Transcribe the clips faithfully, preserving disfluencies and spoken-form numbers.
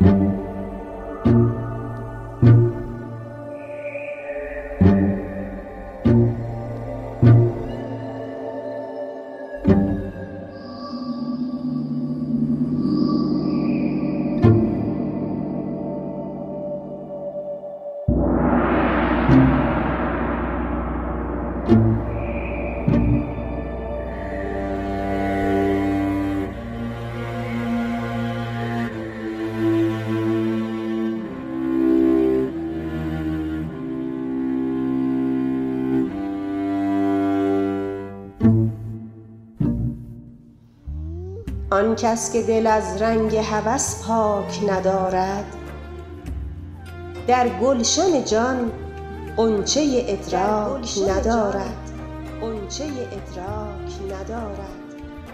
آن کس که دل از رنگ هوس پاک ندارد، در گلشن جان غنچه ادراک ندارد غنچه ادراک ندارد.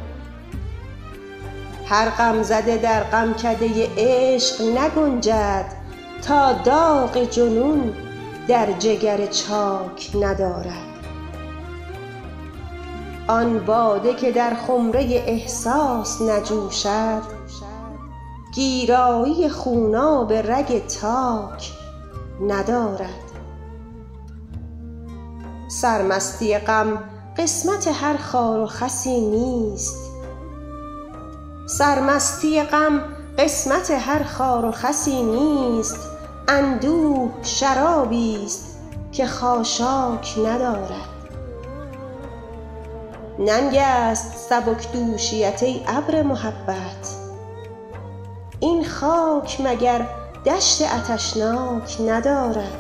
هر غمزده در غمکده عشق نگنجد، تا داغ جنون در جگر چاک ندارد. آن باده که در خمره احساس نجوشد، گیرایی خوناب رگ تاک ندارد. سرمستی غم قسمت هر خار و خسی نیست، سرمستی غم قسمت هر خار و خسی نیست. اندوه شرابی است که خاشاک ندارد. ننگ است سبک دوشیت ای ابر محبت، این خاک مگر دشت عطشناک ندارد.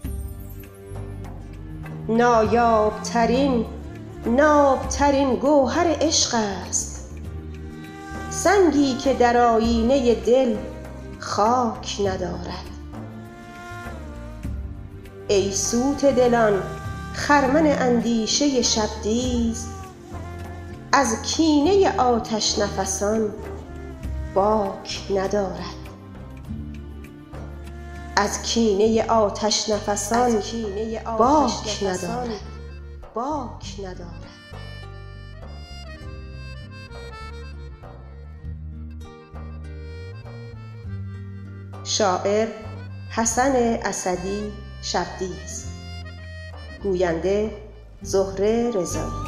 نایاب ترین ناب ترین گوهر عشق است، سنگی که در آیینه دل خاک ندارد. ای سوت دلان خرمن اندیشه شبدیز، از کینه آتش نفسان باک ندارد. از کینه آتش نفسان باک ندارد باک ندارد. شاعر حسن اسدی شبدیز، گوینده زهره رضایی.